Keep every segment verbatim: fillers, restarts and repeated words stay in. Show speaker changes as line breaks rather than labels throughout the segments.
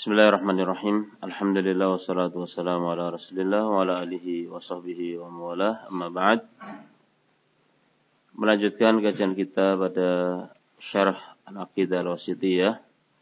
Bismillahirrahmanirrahim. Alhamdulillah wassalatu wassalamu ala Rasulillah wa ala alihi wa sahbihi wa mawalah. Amma ba'd. Melanjutkan kajian kita pada Syarh Al-Aqidah Al-Wasithiyah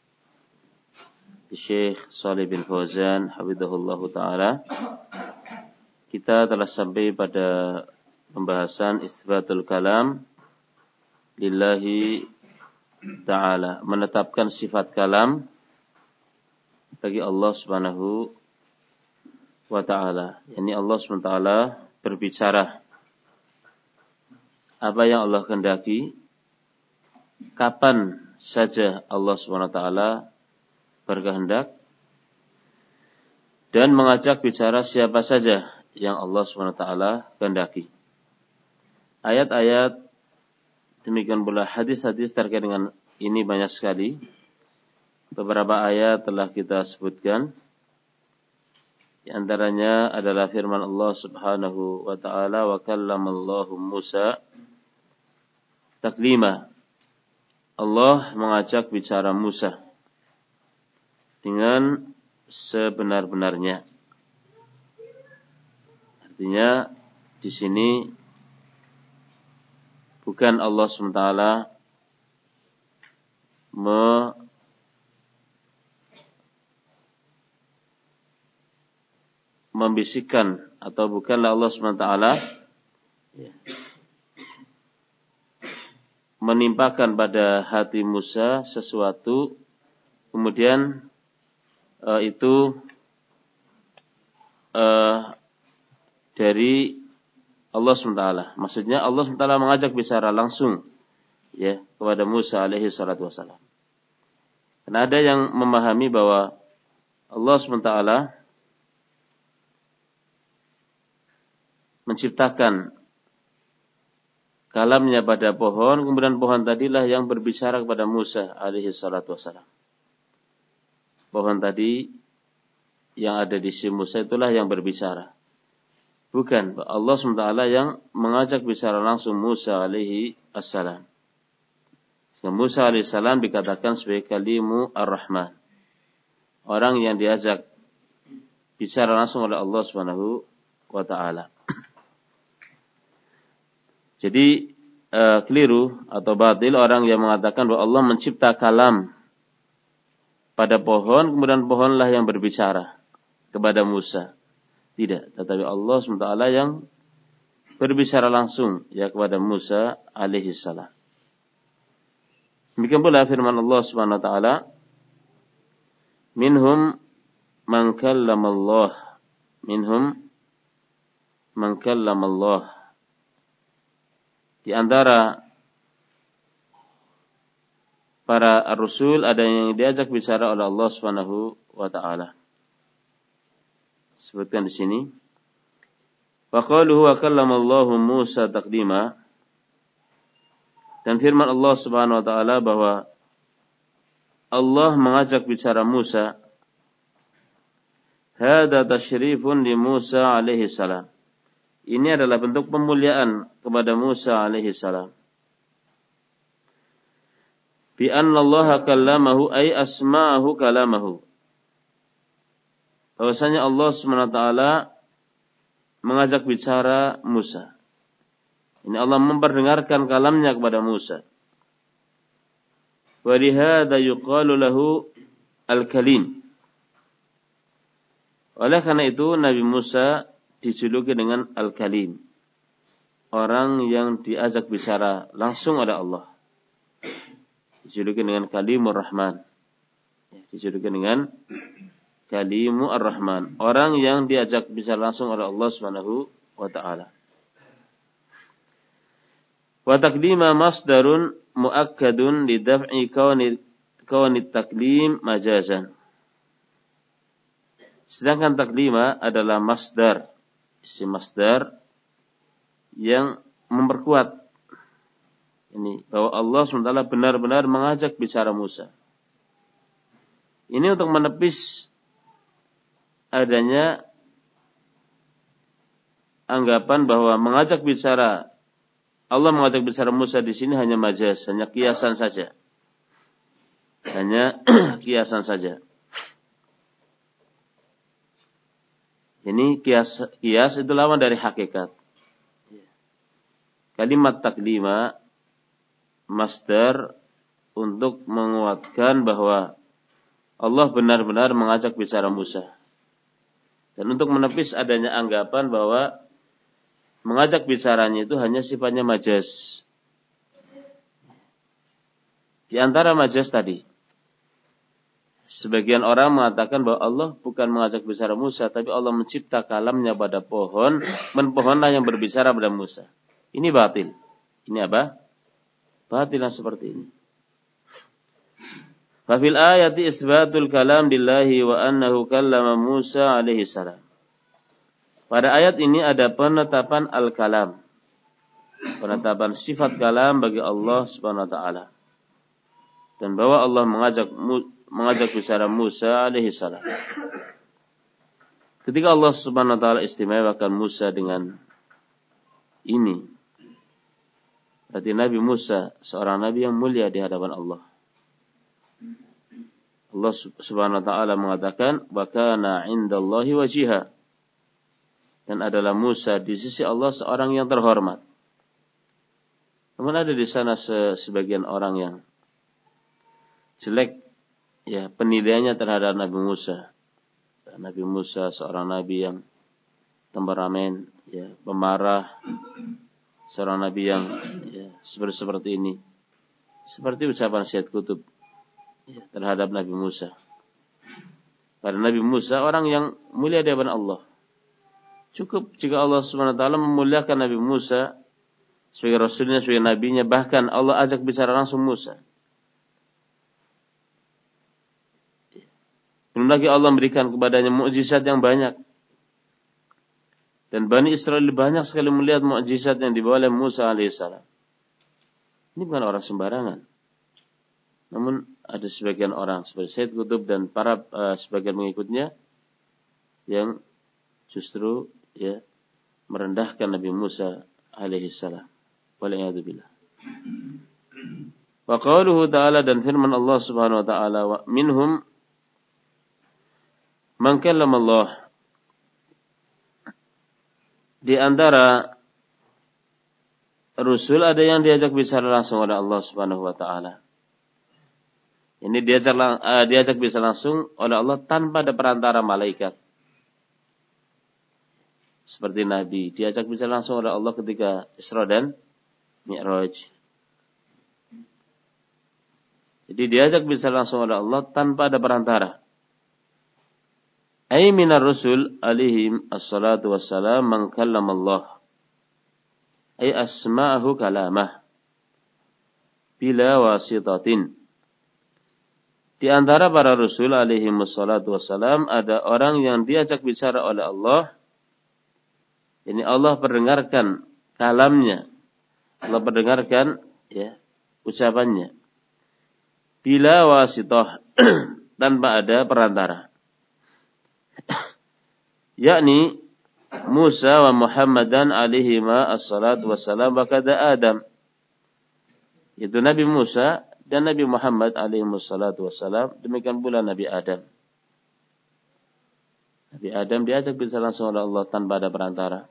Syekh Shalih bin Fauzan hafizahullahu taala. Kita telah sampai pada pembahasan Itsbatul Kalam lillahi ta'ala, menetapkan sifat kalam bagi Allah Subhanahu wa ta'ala. Yani Allah Subhanahu wa ta'ala berbicara apa yang Allah kehendaki, kapan saja Allah Subhanahu wa ta'ala berkehendak, dan mengajak bicara siapa saja yang Allah Subhanahu wa ta'ala kehendaki. Ayat-ayat, demikian pula hadis-hadis terkait dengan ini banyak sekali. Beberapa ayat telah kita sebutkan. Di antaranya adalah firman Allah Subhanahu wa taala, wa kallamallahu Musa taklima. Allah mengajak bicara Musa dengan sebenar-benarnya. Artinya di sini bukan Allah subhanahu wa taala me membisikkan, atau bukanlah Allah subhanahu wa taala ya, menimpakan pada hati Musa sesuatu, kemudian uh, itu uh, dari Allah subhanahu wa taala. Maksudnya Allah subhanahu wa taala mengajak bicara langsung ya kepada Musa alaihi salatu wassalam. Karena ada yang memahami bahwa Allah subhanahu wa taala menciptakan kalamnya pada pohon, kemudian pohon tadilah yang berbicara kepada Musa alaihi salatu wassalam. Pohon tadi yang ada di sisi Musa itulah yang berbicara. Bukan Allah subhanahu wa taala yang mengajak bicara langsung Musa alaihi assalam. Musa alaihi salam dikatakan sebagai kalimu ar-Rahman, orang yang diajak bicara langsung oleh Allah subhanahu wa taala. Jadi uh, keliru atau batil orang yang mengatakan bahwa Allah mencipta kalam pada pohon, kemudian pohonlah yang berbicara kepada Musa. Tidak, tetapi Allah subhanahu wa taala yang berbicara langsung ya kepada Musa alaihi salam. Demikian pula firman Allah subhanahu wa taala, minhum man kallamallah, minhum man kallamallah. Di antara para rasul ada yang diajak bicara oleh Allah Subhanahu wa taala. Sebutkan di sini. Wa qaluhu wa kallamallahu Musa taklima. Dan firman Allah Subhanahu wa taala bahwa Allah mengajak bicara Musa. Hada tasyrifun li Musa alaihi salam. Ini adalah bentuk pemuliaan kepada Musa alaihi salam. Bi anna Allah kallamahu ay asma'ahu kalamahu. Bahwasanya Allah Subhanahu wa taala mengajak bicara Musa. Ini Allah memperdengarkan kalamnya kepada Musa. Wa lihadza yuqalu lahu al-kalim. Oleh karena itu Nabi Musa dijuluki dengan Al-Kalim, orang yang diajak bicara langsung oleh Allah. Dijuluki dengan Kalimur Rahman. Dijuluki dengan Kalimur Rahman, orang yang diajak bicara langsung oleh Allah Subhanahu wa taala. Wa taqdima masdarun muakkadun li daf'i kauni kauni taklim majazan. Sedangkan taklima adalah masdar, isim masdar yang memperkuat ini bahwa Allah subhanahu wa taala benar-benar mengajak bicara Musa. Ini untuk menepis adanya anggapan bahwa mengajak bicara Allah mengajak bicara Musa di sini hanya majaz, hanya kiasan saja. Hanya kiasan saja. Ini kias, kias itu lawan dari hakikat. Kalimat taklima masdar untuk menguatkan bahwa Allah benar-benar mengajak bicara Musa. Dan untuk menepis adanya anggapan bahwa mengajak bicaranya itu hanya sifatnya majaz. Di antara majaz tadi, sebagian orang mengatakan bahwa Allah bukan mengajak bicara Musa, tapi Allah mencipta kalamnya pada pohon, dan pohonlah yang berbicara pada Musa. Ini batil. Ini apa? Batil yang seperti ini. Fafil ayati isbatul kalam lillahi wa annahu kallama Musa alaihi salam. Pada ayat ini ada penetapan al-kalam. Penetapan sifat kalam bagi Allah Subhanahu wa taala. Dan bahwa Allah mengajak mengajak bicara Musa alaihi salam. Ketika Allah Subhanahu wa taala istimewakan Musa dengan ini, berarti Nabi Musa seorang nabi yang mulia di hadapan Allah. Allah Subhanahu wa taala mengatakan, "Wa kana 'indallahi wajiha." Dan adalah Musa di sisi Allah seorang yang terhormat. Namun ada di sana sebagian orang yang jelek ya penilaiannya terhadap Nabi Musa. Nabi Musa seorang nabi yang temperamen, ya, pemarah, seorang nabi yang ya, seperti seperti ini. Seperti ucapan Syed Qutb ya, terhadap Nabi Musa. Pada Nabi Musa orang yang mulia di hadapan Allah. Cukup jika Allah Subhanahu wa taala memuliakan Nabi Musa sebagai rasulnya, sebagai nabinya, bahkan Allah ajak bicara langsung Musa. Belum lagi Allah memberikan kepadanya mukjizat yang banyak. Dan Bani Israel banyak sekali melihat mukjizat yang dibawa oleh Musa alaihissalam. Ini bukan orang sembarangan. Namun ada sebagian orang seperti Syed Qutb dan para uh, sebagian pengikutnya yang justru ya merendahkan Nabi Musa alaihissalam. Waliyadzubillah. Wa qauluhu ta'ala, dan firman Allah Subhanahu wa taala, wa minhum man kallama Allah. Di antara Rasul ada yang diajak bicara langsung oleh Allah Subhanahu wa taala. Ini diajak uh, diajak bicara langsung oleh Allah tanpa ada perantara malaikat. Seperti Nabi diajak bicara langsung oleh Allah ketika Isra dan Mi'raj. Jadi diajak bicara langsung oleh Allah tanpa ada perantara. Ay minar rusul alaihim assalatu wassalam man kallama Allah. Ay asma'ahu kalamah bila wasitatin. Di antara para rasul alaihim assalatu wassalam ada orang yang diajak bicara oleh Allah. Ini Allah perdengarkan kalamnya. Allah perdengarkan ya ucapannya. Bila wasitah tanpa ada perantara. Yakni Musa wa Muhammadan alaihima assalatu wassalam wa kada Adam. Itu Nabi Musa dan Nabi Muhammad alaihi wassalatu wassalam, demikian pula Nabi Adam. Nabi Adam diajak bicara langsung oleh Allah tanpa ada perantara.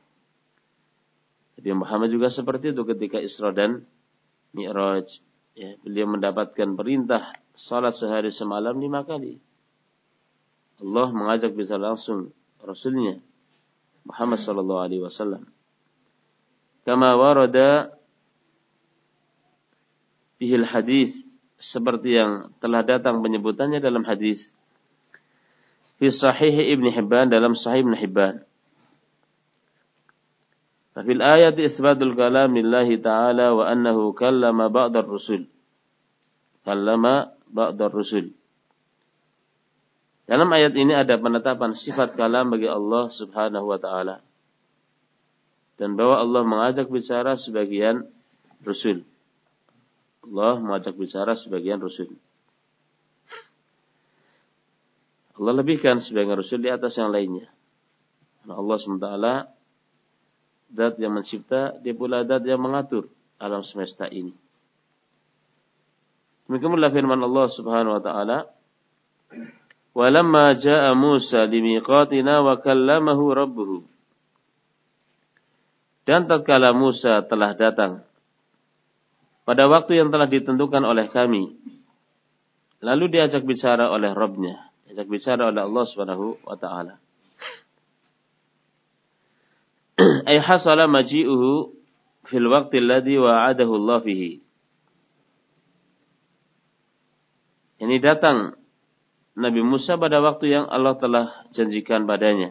Nabi Muhammad juga seperti itu ketika Isra dan Mi'raj. Ya, beliau mendapatkan perintah salat sehari semalam lima kali. Allah mengajak bicara langsung Rasulnya Muhammad sallallahu alaihi wasallam. Kama warada bihil hadis, seperti yang telah datang penyebutannya dalam hadis fi sahih Ibn Hibban, dalam sahih Ibn Hibban. Fil ayati isbatul kalam lillahi ta'ala wa annahu kallama ba'dar rusul. Kallama ba'dar rusul. Dalam ayat ini ada penetapan sifat kalam bagi Allah Subhanahu wa taala. Dan bahwa Allah mengajak bicara sebagian rasul. Allah mengajak bicara sebagian rasul. Allah lebihkan sebagian rasul di atas yang lainnya. Karena Allah subhanahu wa taala zat yang mencipta, dia pula zat yang mengatur alam semesta ini. Demikian pula firman Allah Subhanahu wa taala, Walamma jaa Musa limiqatina wa kallamahu rabbuhu. Dan tatkala Musa telah datang pada waktu yang telah ditentukan oleh kami, lalu diajak bicara oleh Rabb-Nya, diajak bicara oleh Allah Subhanahu wa taala. Ay hasala maji'uhu fil waqti alladhi wa'adahu Allah fihi. Ini datang Nabi Musa pada waktu yang Allah telah janjikan padanya.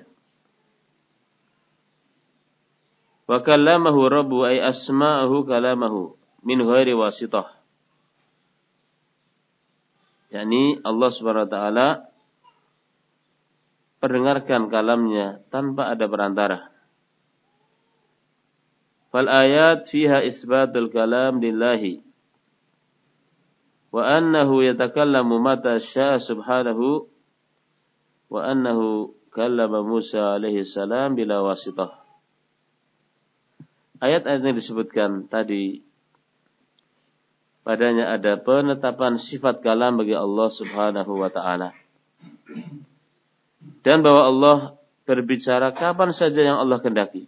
Wa kallamahu rabbu ay asma'ahu kalamahu min ghairi wasitah. yakni Allah Subhanahu wa taala perdengarkan kalamnya tanpa ada perantara. Fal ayat fiha isbatul kalam lillahi wa annahu yatakallamu mata syaa subhanahu wa annahu kallama Musa alaihi salam bila wasitah. Ayat-ayat yang disebutkan tadi padanya ada penetapan sifat kalam bagi Allah Subhanahu wa taala. Dan bahwa Allah berbicara kapan saja yang Allah kehendaki.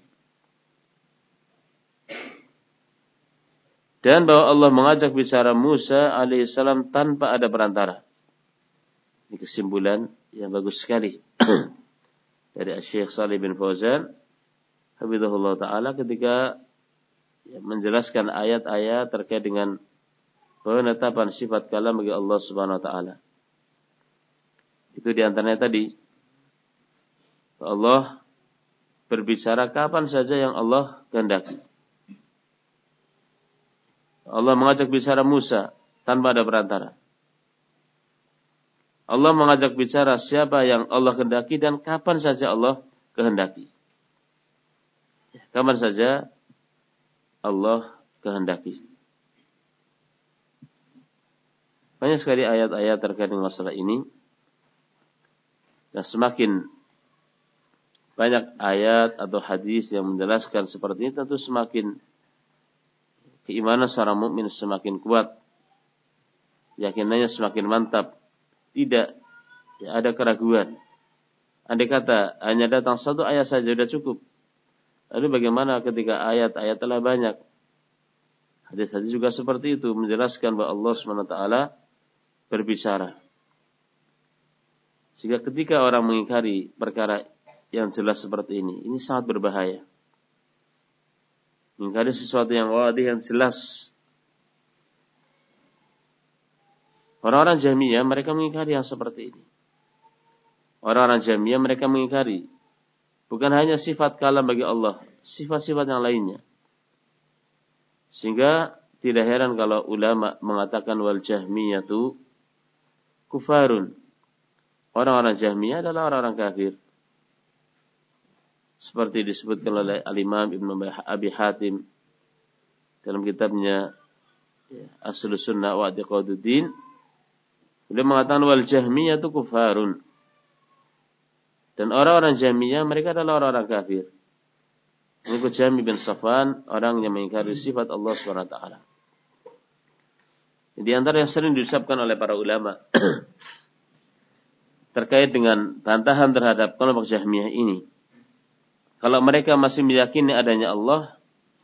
Dan bahwa Allah mengajak bicara Musa alaihissalam tanpa ada perantara. Ini kesimpulan yang bagus sekali dari Syekh Shalih bin Fauzan hafizahullah taala ketika menjelaskan ayat-ayat terkait dengan penetapan sifat kalam bagi Allah Subhanahu wa taala. Itu di antaranya tadi Allah berbicara kapan saja yang Allah kehendaki. Allah mengajak bicara Musa tanpa ada perantara. Allah mengajak bicara siapa yang Allah kehendaki dan kapan saja Allah kehendaki. Kapan saja Allah kehendaki. Banyak sekali ayat-ayat terkait dengan masalah ini. Dan semakin banyak ayat atau hadis yang menjelaskan seperti ini, tentu semakin keimanan seorang mukmin semakin kuat, yakinannya semakin mantap, tidak ya, ada keraguan. Andai kata hanya datang satu ayat saja sudah cukup. Lalu bagaimana ketika ayat-ayat telah banyak? Hadis-hadis juga seperti itu menjelaskan bahwa Allah subhanahu wa taala berbicara. Sehingga ketika orang mengingkari perkara yang jelas seperti ini, ini sangat berbahaya. Mengingkari sesuatu yang wadih, yang jelas. Orang-orang Jahmiyah mereka mengingkari yang seperti ini. Orang-orang Jahmiyah mereka mengingkari bukan hanya sifat kalam bagi Allah, sifat-sifat yang lainnya. Sehingga tidak heran kalau ulama mengatakan wal Jahmiyatu kufarun. Orang-orang Jahmiyah adalah orang-orang kafir. Seperti disebutkan oleh Al-Imam Ibn Abi Hatim dalam kitabnya ya, Aslus Sunnah wa I'tiqaduddin. Beliau mengatakan wal Jahmiyah itu kufarun. Dan orang-orang Jahmiyah mereka adalah orang-orang kafir. Mengikut Jahmi bin Safwan, orang yang mengingkari sifat Allah subhanahu wa taala. Di antara yang sering diucapkan oleh para ulama terkait dengan bantahan terhadap kelompok Jahmiyah ini. Kalau mereka masih meyakini adanya Allah,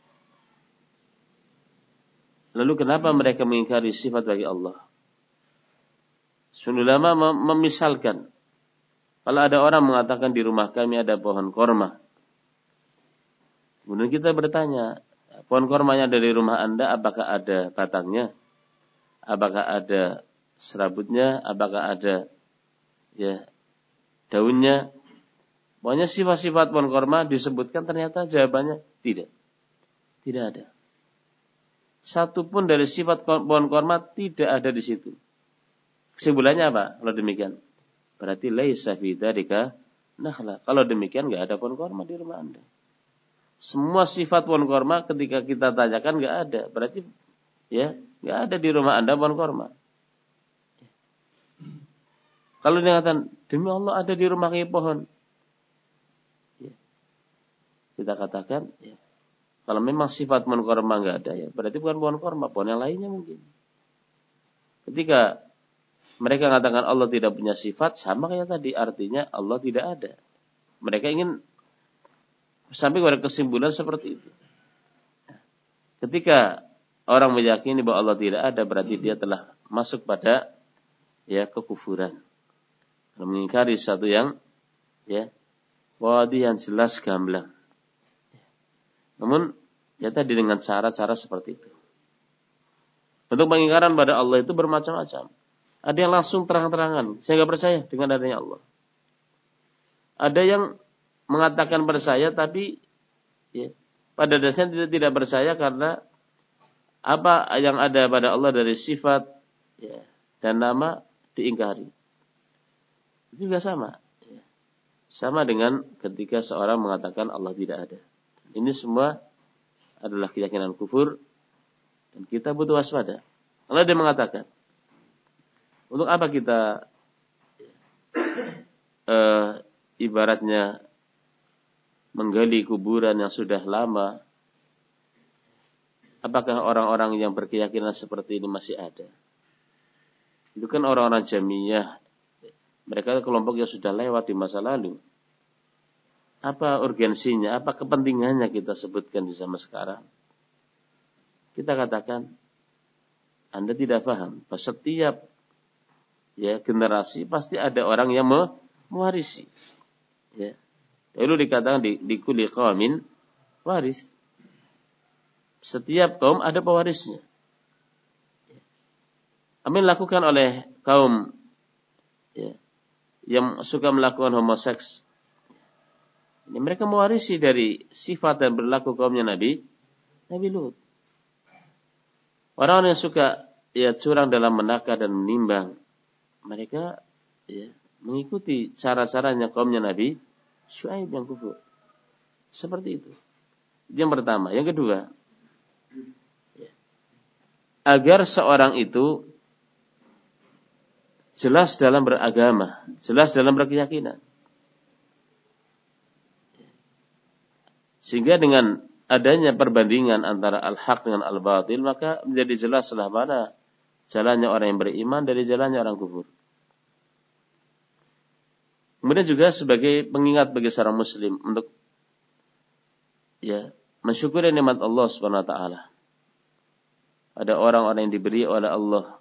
lalu kenapa mereka mengingkari sifat bagi Allah? Sebagian ulama memisalkan, kalau ada orang mengatakan di rumah kami ada pohon korma, kemudian kita bertanya, pohon kormanya ada di rumah Anda, apakah ada batangnya? Apakah ada serabutnya? Apakah ada ya daunnya? Pokoknya sifat-sifat pohon korma disebutkan, ternyata jawabannya tidak. Tidak ada. Satu pun dari sifat pohon korma tidak ada di situ. Kesimpulannya apa? Kalau demikian, berarti laisa fi dzalika nakhla. Kalau demikian enggak ada pohon korma di rumah Anda. Semua sifat pohon korma ketika kita tanyakan enggak ada. Berarti ya, enggak ada di rumah Anda pohon korma. Kalau dia katakan, demi Allah ada di rumah kami pohon. Kita katakan, ya, kalau memang sifat pohon korma enggak ada, ya berarti bukan pohon korma, pohon yang lainnya mungkin. Ketika mereka mengatakan Allah tidak punya sifat, sama kayak tadi, artinya Allah tidak ada. Mereka ingin sampai kepada kesimpulan seperti itu. Ketika orang meyakini bahwa Allah tidak ada, berarti dia telah masuk pada ya kekufuran. Mengingkari sesuatu yang ya wadi yang jelas gamblang. Namun ya tadi dengan cara-cara seperti itu. Bentuk pengingkaran pada Allah itu bermacam-macam. Ada yang langsung terang-terangan, saya nggak percaya dengan adanya Allah. Ada yang mengatakan percaya tapi ya, pada dasarnya tidak, tidak percaya karena apa yang ada pada Allah dari sifat ya, dan nama diingkari. Itu juga sama. Ya. Sama dengan ketika seorang mengatakan Allah tidak ada. Ini semua adalah keyakinan kufur dan kita butuh waspada. Allah dia mengatakan, untuk apa kita uh, ibaratnya menggali kuburan yang sudah lama? Apakah orang-orang yang berkeyakinan seperti ini masih ada? Itu kan orang-orang Jahmiyah. Mereka kelompok yang sudah lewat di masa lalu. Apa urgensinya, apa kepentingannya kita sebutkan di zaman sekarang? Kita katakan, Anda tidak paham bahwa setiap ya generasi pasti ada orang yang mewarisi. Ya. Lalu dikatakan di, di kulli qaumin waris. Setiap kaum ada pewarisnya. Apa yang dilakukan oleh kaum ya, yang suka melakukan homoseks? Ini mereka mewarisi dari sifat dan berlaku kaumnya Nabi Nabi Lut. Orang-orang yang suka ya curang dalam menakar dan menimbang, mereka ya, mengikuti cara-caranya kaumnya Nabi Syuaib yang kufur. Seperti itu. Yang pertama. Yang kedua, ya, agar seorang itu jelas dalam beragama, jelas dalam berkeyakinan. Sehingga dengan adanya perbandingan antara al-haq dengan al-batil, maka menjadi jelaslah mana jalannya orang yang beriman dari jalannya orang kufur. Kemudian juga sebagai pengingat bagi seorang muslim untuk ya mensyukuri nikmat Allah Subhanahu wa taala. Ada orang-orang yang diberi oleh Allah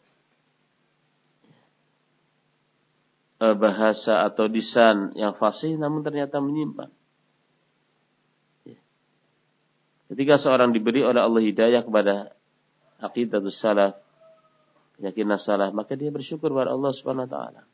bahasa atau lisan yang fasih namun ternyata menyimpang. Ketika seorang diberi oleh Allah hidayah kepada aqidatus salaf, keyakinan salaf, maka dia bersyukur kepada Allah Subhanahu wa taala.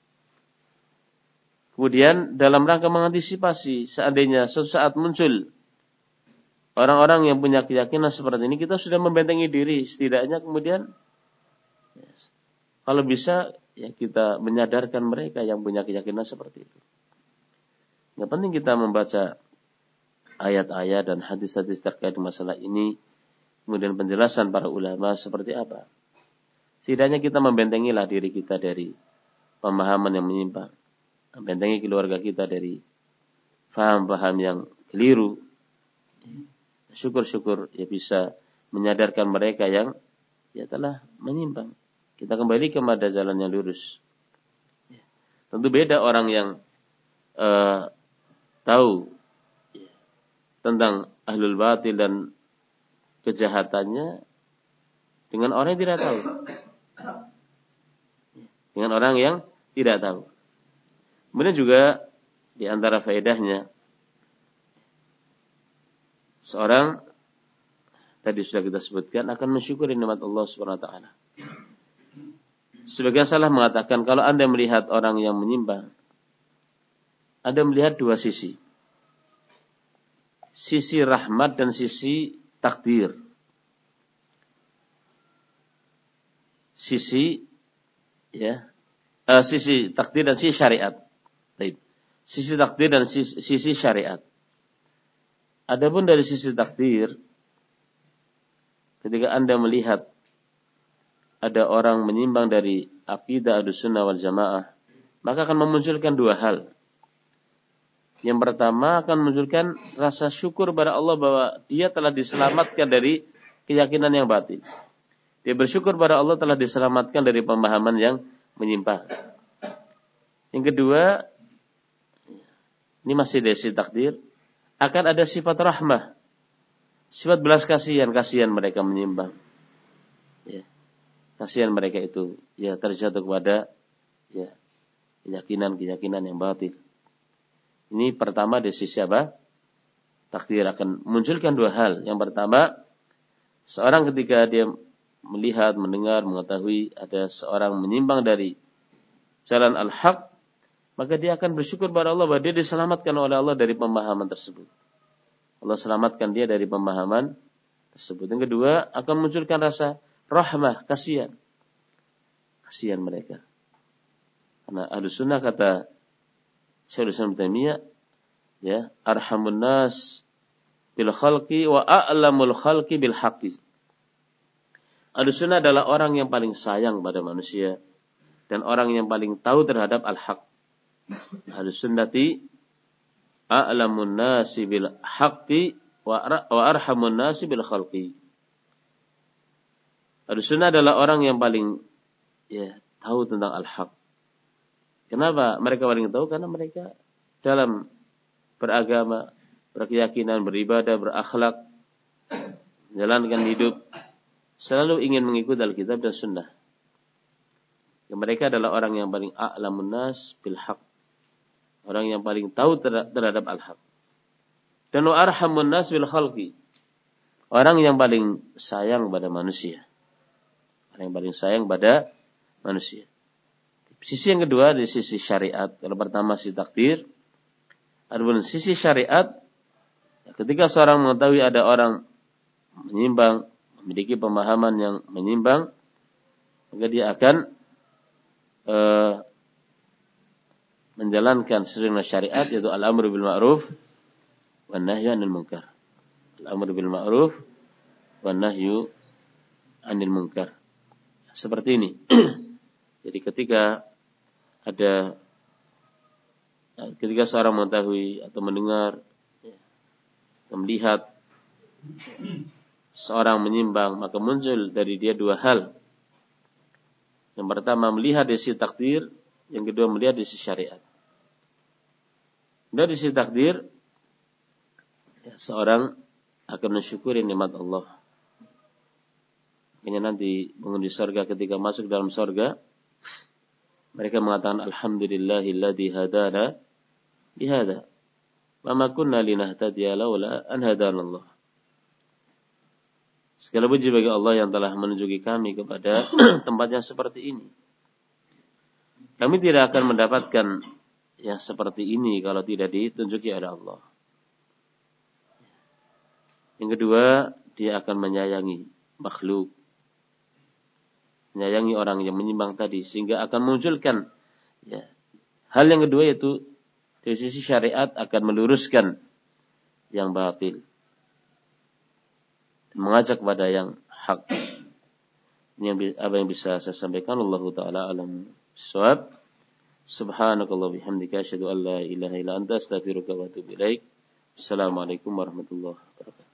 Kemudian dalam rangka mengantisipasi seandainya suatu saat muncul orang-orang yang punya keyakinan seperti ini, kita sudah membentengi diri setidaknya. Kemudian kalau bisa ya kita menyadarkan mereka yang punya keyakinan seperti itu. Yang penting kita membaca ayat-ayat dan hadis-hadis terkait masalah ini, kemudian penjelasan para ulama seperti apa. Setidaknya kita membentengilah diri kita dari pemahaman yang menyimpang, membentengi keluarga kita dari paham-paham yang keliru. Syukur-syukur ya bisa menyadarkan mereka yang ya telah menyimpang. Kita kembali kepada jalan yang lurus. Ya. Tentu beda orang yang uh, tahu ya, tentang ahlul batil dan kejahatannya dengan orang yang tidak tahu. Ya. Dengan orang yang tidak tahu. Kemudian juga di antara faedahnya, seorang tadi sudah kita sebutkan akan mensyukuri nikmat Allah Subhanahu wa taala. Sebagian salah mengatakan kalau Anda melihat orang yang menyimpang, Anda melihat dua sisi. Sisi rahmat dan sisi takdir. Sisi ya, uh, sisi takdir dan sisi syariat. Baik. Sisi takdir dan sisi, sisi syariat. Adapun dari sisi takdir, ketika Anda melihat ada orang menyimpang dari akidah Ahlussunnah wal Jamaah, maka akan memunculkan dua hal. Yang pertama akan memunculkan rasa syukur kepada Allah bahwa dia telah diselamatkan dari keyakinan yang batil. Dia bersyukur kepada Allah telah diselamatkan dari pemahaman yang menyimpang. Yang kedua, ini masih dari sisi takdir, akan ada sifat rahmah, sifat belas kasihan, kasihan mereka menyimpang. Ya, kasihan mereka itu ya terjatuh kepada ya keyakinan-keyakinan yang batil. Ini pertama dari sisi apa? Takdir akan munculkan dua hal. Yang pertama, seorang ketika dia melihat, mendengar, mengetahui ada seorang menyimpang dari jalan al-haq, maka dia akan bersyukur kepada Allah bahwa dia diselamatkan oleh Allah dari pemahaman tersebut. Allah selamatkan dia dari pemahaman tersebut. Yang kedua, akan munculkan rasa rahmah, kasihan. Kasihan mereka. Karena Ahlus Sunnah kata Syekhul Islam Ibnu Taimiyah, ya, arhamun nas bil khalqi wa a'lamul khalqi bil haqqi. Ahlus Sunnah adalah orang yang paling sayang pada manusia dan orang yang paling tahu terhadap al-haq. Ahlus Sunnati a'lamun nasi bil haqqi wa arhamun nasi bil khalqi. Ahlus Sunnah adalah orang yang paling ya tahu tentang al-haq. Kenapa mereka paling tahu? Karena mereka dalam beragama, berkeyakinan, beribadah, berakhlak, menjalankan hidup, selalu ingin mengikuti Alkitab dan Sunnah. Dan mereka adalah orang yang paling a'lamun nas bil haq. Orang yang paling tahu terhadap al-haq. Dan wa arhamun nas bil khalqi. Orang yang paling sayang pada manusia. Orang yang paling sayang pada manusia. Sisi yang kedua dari sisi syariat. Kalau pertama sisi takdir, adapun sisi syariat, ketika seorang mengetahui ada orang menyimpang, memiliki pemahaman yang menyimpang, maka dia akan uh, menjalankan sesuai dengan syariat, yaitu al-amru bil ma'ruf wan nahyu 'anil munkar. Al-amru bil ma'ruf wan nahyu 'anil munkar. Seperti ini. Jadi ketika ada ketika seorang mengetahui atau mendengar atau melihat seorang menyimpang, maka muncul dari dia dua hal. Yang pertama melihat dari sisi takdir, yang kedua melihat dari sisi syariat. Dari sisi takdir, ya, seorang akan mensyukuri nikmat Allah. Makanya nanti penghuni surga ketika masuk dalam surga, mereka mengatakan alhamdulillahilladzi hadana lihada wa ma kunna linahtadiya laula an hadanallah. Segala puji bagi Allah yang telah menunjuki kami kepada tempat yang seperti ini. Kami tidak akan mendapatkan yang seperti ini kalau tidak ditunjuki oleh Allah. Yang kedua, dia akan menyayangi makhluk, menyayangi orang yang menyimpang tadi, sehingga akan munculkan ya, hal yang kedua, yaitu dari sisi syariat akan meluruskan yang batil, mengajak kepada yang hak. Ini yang, apa yang bisa saya sampaikan. Allahu ta'ala alam bissawab. Subhanakallah bihamdika asyhadu an la ilaha illa anta astaghfiruka wa atubu ilaik. Assalamualaikum warahmatullahi wabarakatuh.